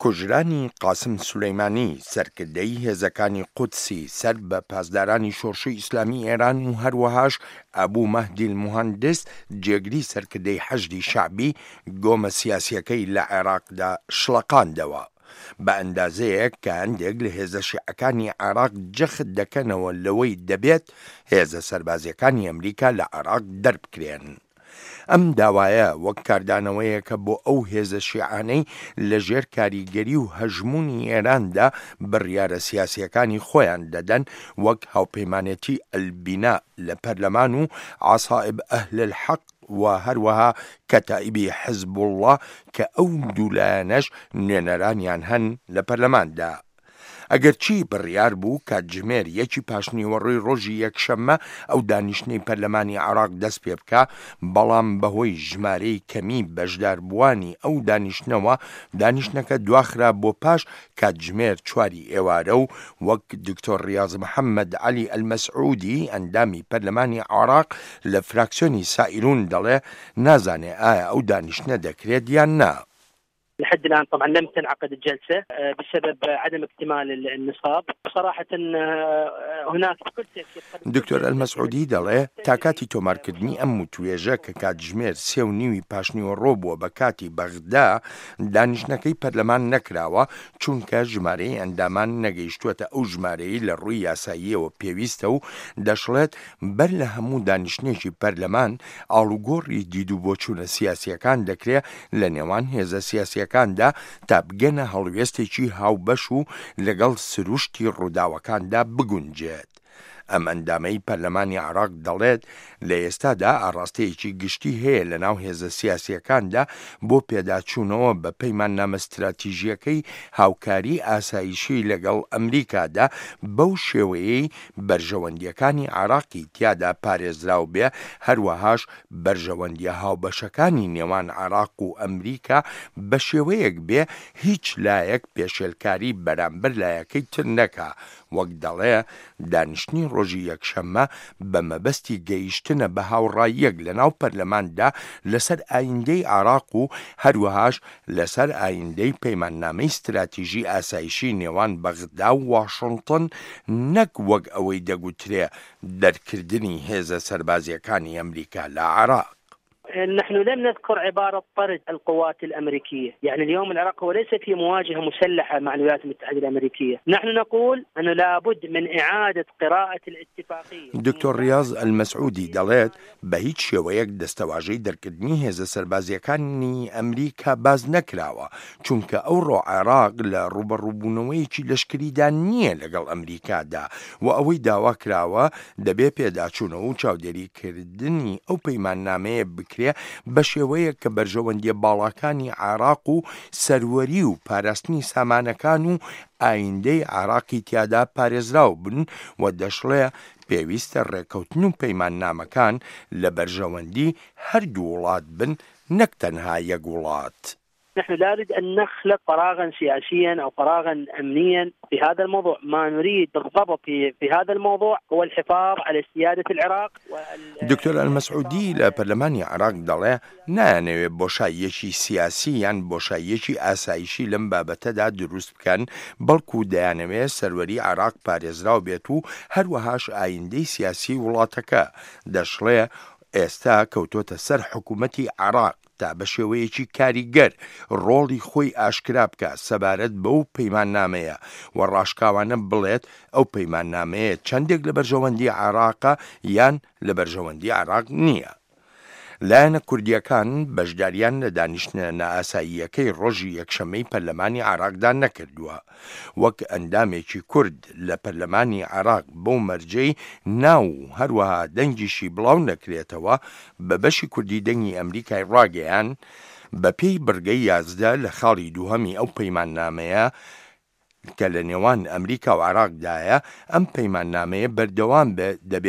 کوژرانی قاسم سولەیمانی سەرکردەی هێزەکانی قودسی سەر بە پاسدارانی شۆڕشی ئیسلامی ئێران و هەروەهاش ئەبوو مەهدی الموهەندس جێگری سەرکردەی حەشدی شەعبی گۆمە سیاسیەکەی لە عێراقدا شڵەقاندەوە بە ئەندازەیەک کە هەندێک لە هێزە شیعەکانی عێراق جەخت دەکەنەوە لەوەی دەبێت هێزە سەربازیەکانی ئەمریکا لە عێراق دەربکرێن. ئەم داوایە وەک کاردانەوەیەکە بۆ ئەو هێزە شیعانەی لە ژێر کاریگەری و هەژمونی ئێراندا بڕیارە سیاسیەکانی خۆیان دەدەن وەک هاوپەیمانێتی ئەلبینا لە پەرلەمان و عەسائب ئەهل الحەق و هەروەها کەتائیبی حزب الله کە ئەو دوولایەنەش نوێنەرانیان هەن لە پەرلەماندا. ئەگەرچی بڕیار بوو کاتژمێر 1 پاشنیوەڕۆی ڕۆژی یەکشەممە ئەو دانیشتنەی پەرلەمانی عێراق دەست پێ بکە، بەڵام بەهۆی ژمارەی کەمی بەشداربووانی ئەو دانیشتنەکە دواخرا بۆ پاش کاتژمێر 4 ئێوارە و وەک دکتۆر ریاض محەممەد عەلی ئەلمەسعودی ئەندامی پەرلەمانی عێراق لە فراکسیۆنی سائیرون دەڵێ نازانێ ئایا ئەو دانیشتنە دەکرێت یان نا. لحد الآن طبعا لم تنعقد الجلسة بسبب عدم اكتمال النصاب. صراحة هناك بكل تأكيد دکتۆر ئەلمەسعودی دەڵێ تا کاتی تۆمارکردنی ئەم وتوێژە کە کاتژمێر 3:30 پاشنیوەڕۆ بووە بە کاتی بەغدا دانیشتنەکەی پەرلەمان نەکراوە چونکە ژمارەی ئەندامان نەگەیشتووەتە ئەو ژمارەی لە ڕووی یاساییەوە پێویستە و دەشڵێت بەر لە هەموو دانیشتنێکی پەرلەمان ئاڵوگۆڕی دید و بۆچوونە سیاسیەکان دەکرێت لە نێوان هێزە سیاسیەکاندا تا بگەنە هەڵوێستێکی هاوبەش و لەگەڵ سروشتی ڕووداوەکاندا بگونجێت. ئەم ئەندامەی پەرلەمانی عێراق دەڵێت لە ئێستادا ئاڕاستەیەکی گشتی هەیە لە ناو هێزە سیاسیەکاندا بۆ پێداچوونەوە بە پەیماننامە استراتیژیەکەی هاوکاری ئاسایشی لەگەڵ ئەمریکادا بەو شێوەیەی بەرژەوەندیەکانی عێراقی تیادا پارێزراو بێ، هەروەهاش بەرژەوەندیە هاوبەشەکانی نێوان عێراق و ئەمریکا بە شێوەیەک بێ هیچ لایەک پێشێلکاری بەرامبەر لایەکەی تر نەکا. وەک دەڵێ دانیشتنی ڕۆژی یەکشەممە بە مەبەستی گەیشتنە بە هاوڕاییەک لە ناو پەرلەماندا لەسەر ئایندەی عێراق و هەروەهاش لەسەر ئایندەی پەیماننامەی استراتیژی ئاسایشی نێوان بەغدا و واشنگتن، نەک وەک ئەوەی دەگوترێ دەرکردنی هێزە سەربازیەکانی ئەمریکا لە عێراق. نحن لم نذكر عبارة طرد القوات الأمريكية، يعني اليوم العراق هو ليس في مواجهة مسلحة مع الولايات المتحدة الأمريكية. نحن نقول أنه لابد من إعادة قراءة الاتفاقية. دکتۆر ریاض ئەلمەسعودی دەڵێت بە هیچ شێوەیەک دەستەواژەی دەرکردنی هێزە سەربازیەکانی ئەمریکا باز نەکراوە چونکە ئەوڕۆ عێراق لە ڕوبەڕووبوونەوەیەکی لەشکریدا نییە لەگەڵ ئەمریکادا و ئەوەی داوا کراوە دەبێ پێداچوونەوە و چاودێریکردنی ئەو پەیماننامەیە بکرێت بە شێوەیە کە بەرژەوەندیە باڵاکانی عێراق و سەروەری و پاراستنی سامانەکان و ئایندەی عێراقی تیادا پارێزراو بن و دەشڵێ پێویستە ڕێکەوتن و پەیماننامەکان لە بەرژەوەندی هەردوو وڵات بن، نەک تەنها یەک وڵات. نحن لا نريد أن نخلق فراغا سياسيا أو فراغا أمنيا في هذا الموضوع. ما نريد بالضبط في هذا الموضوع هو الحفاظ على سيادة العراق. دکتۆر ئەلمەسعودی لە پەرلەمانی عێراق دەڵێ نانەوێت بۆشاییەکی سیاسی یان بۆشاییەکی ئاسایشی لەم بابەتەدا دروست بکەن، بەڵکو دەیانەوێت سەروەری عێراق پارێزراو بێت و هەروەهاش ئایندەی سیاسی وڵاتەکە. دەشڵێ ئێستا کەوتۆتە سەر حکوومەتی عێراق تا بە شێوەیەکی کاریگەر ڕۆڵی خۆی ئاشکرا بکە سەبارەت بەو پەیماننامەیە و ڕاشکاوانە بڵێت ئەو پەیماننامەیە چەندێک لە بەرژەوەندی عێراقە یان لە بەرژەوەندی عێراق نییە. لایەنە کوردیەکان بەشداریان لە دانیشتنە نائاساییەکەی ڕۆژی یەکشەممەی پەرلەمانی عێراقدا نەکردووە. وەک ئەندامێکی کورد لە پەرلەمانی عێراق بەو مەرجەی ناو هەروەها دەنگیشی بڵاو نەکرێتەوە بە بەشی کوردی دەنگی ئەمریکای ڕاگەیان بە پێی بڕگەی 11 لە خاڵی دووهەمی ئەو پەیماننامەیە کە لە نێوان ئەمریکا و عێراقدایە. ئەم پەیماننامەیە بەردەوام دەبێت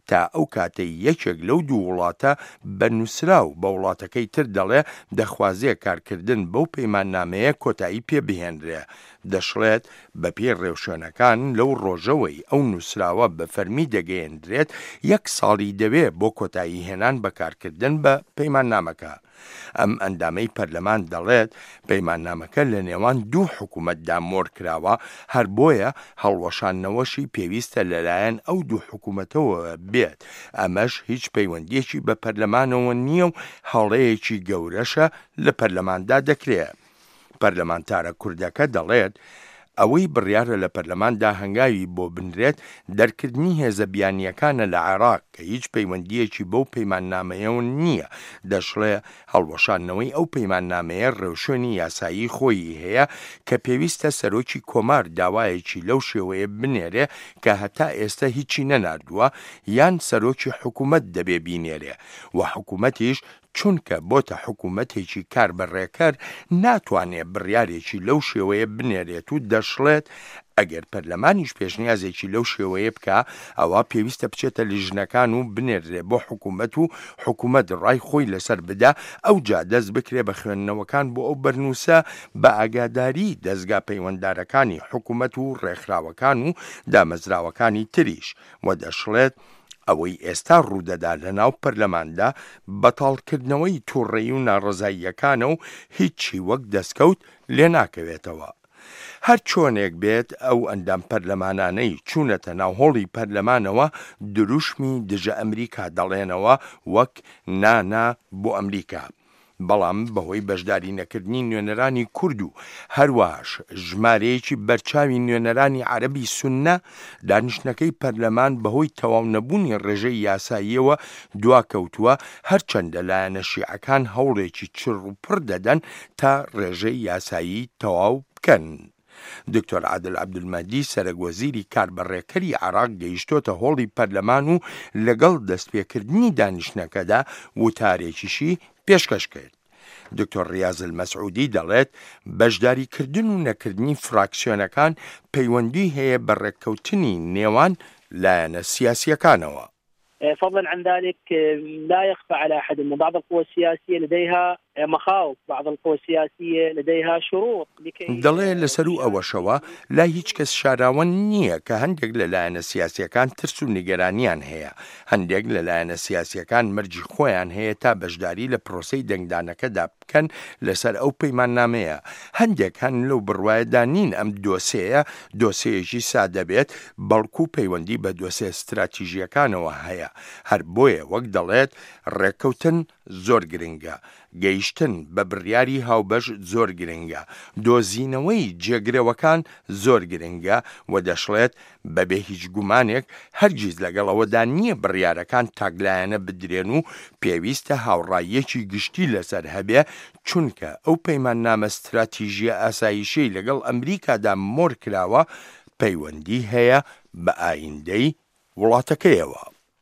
تا ئەو کاتەی یەکێک لەو دوو وڵاتە بە نووسراو بە وڵاتەکەی تر دەڵێ دەخوازیە کارکردن بەو پەیماننامەیە کۆتایی پێبهێنرێ. دەشڵێت بە پێی ڕێوشێنەکان لەو ڕۆژەوەی ئەو نووسراوە بە فەرمی دەگەیەندرێت 1 ساڵی دەوێت بۆ کۆتایی هێنان بەکارکردن بە پەیماننامەکە. ئەم ئەندامەی پەرلەمان دەڵێت پەیماننامەکە لە نێوان دوو حکوومەتدا مۆر کراوە، هەر بۆیە هەڵوەشانەوەشی پێویستە لەلایەن ئەو دوو حکوومەتەوە بێت. ئەمەش هیچ پەیوەندیەکی بە پەرلەمانەوە نییە و هەڵەیەکی گەورەشە لە پەرلەماندا دەکرێت. پەرلەمانتارە کوردەکە دەڵێت ئەوەی بڕیارە لە پەرلەماندا هەنگاوی بۆ بنرێت دەرکردنی هێزە بیانیەکانە لە عێراق کە هیچ پەیوەندیەکی بەو پەیماننامەیەوە نییە. دەشڵێ هەڵوەشانەوەی ئەو پەیماننامەیە ڕێوشێنی یاسایی خۆی هەیە کە پێویستە سەرۆکی کۆمار داوایەکی لەو شێوەیە بنێرێ کە هەتا ئێستا هیچی نەناردووە، یان سەرۆکی حکوومەت دەبێ بینێرێ و حکوومەتیش چونکە بۆتە حکوومەتێکی کار بەڕێکەر ناتوانێت بڕیارێکی لەو شێوەیە بنێرێت و دەشڵێت ئەگەر پەرلەمانیش پێشنیازێکی لەو شێوەیە بکە ئەوە پێویستە بچێتە لیژنەکان و بنێرێ بۆ حکوومەت و حکوومەت ڕای خۆی لەسەر بدا، ئەوجا دەست بکرێ بە خوێندنەوەکان بۆ ئەو بەرنووسە بە ئاگاداری دەستگا پەیوەنددارەکانی حکوومەت و ڕێکخراوەکان و دامەزراوەکانی تریش. و دەشڵێت ئەوەی ئێستا ڕوودەدا لە ناو پەرلەماندا بەتاڵکردنەوەی تووڕێی و ناڕزاییەکانە و هیچی وەک دەستکەوت لێ ناکەوێتەوە. هەر چۆنێک بێت ئەو ئەندام پەرلەمانانەی چوونەتە ناوهۆڵی پەرلەمانەوە دروشمی دژە ئەمریکا دەڵێنەوە وەک نانا بۆ ئەمریکا. بەڵام بەهۆی بەشداری نەکردنی نوێنەرانی کورد و هەروەهاش ژمارەیەکی بەرچاوی نوێنەرانی عەرەبی سوننە، دانیشتنەکەی پەرلەمان بەهۆی تەواو نەبوونی ڕێژەی یاساییەوە دواکەوتووە، هەرچەندە لایەنە شیعەکان هەوڵێکی چڕ و پڕ دەدەن تا ڕێژەی یاسایی تەواو بکەن. دکتۆر عادل عەبدولمەجید سەرۆکوەزیری کاربەڕێکەری عێراق گەیشتۆتە هۆڵی پەرلەمان و لەگەڵ دەستپێکردنی دانیشتنەکەدا وتارێکیشی پێشکەش کرد. دکتۆر ریاض المەسعودی دەڵێت بەشداریکردن و نەکردنی فراکسیۆنەکان پەیوەندی هەیە بە ڕێککەوتنی نێوان لایەنە سیاسیەکانەوە. فضلا عن ذلك لا يخفى على أحد أن بعض القوى السياسية لديها مخاوف، بعض القوى السياسية لديها شروط دەڵێ لەسەر و ئەوەشەوە لا هیچ کەس شاراوە نییە کە هەندێک لەلایەنە سیاسیەکان ترس و نیگەرانیان هەیە. هەندێک لەلایەنە سیاسیەکان مەرجی خۆیان هەیە تا بەشداری لە پرۆسەی دەنگدانەکەدا بکەن لەسەر ئەو پەیماننامەیە. هەندێک هەن لەو بڕوایەدا نین ئەم دۆسەیە دۆسەیەکی سادە بێت، بەڵکو پەیوەندی بە دۆسێ استراتیژیەکانەوە هەیە. هەر بۆیە وەک دەڵێت ڕێککەوتن زۆر گرنگە، گەیشتن بە بڕیاری هاوبەش زۆر گرنگە، دۆزینەوەی جێگرەوەکان زۆر گرنگە و دەشڵێت بەبێ هیچ گومانێک هەرگیز لەگەڵەوەدا نییە بڕیارەکان تاگلایەنە بدرێن و پێویستە هاوڕاییەکی گشتی لەسەر هەبێ، چونکە ئەو پەیماننامە استراتیژیە ئاسایشەی لەگەڵ ئەمریکادا مۆر کراوە پەیوەندی هەیە بە ئایندەی وڵاتەکەیەوە.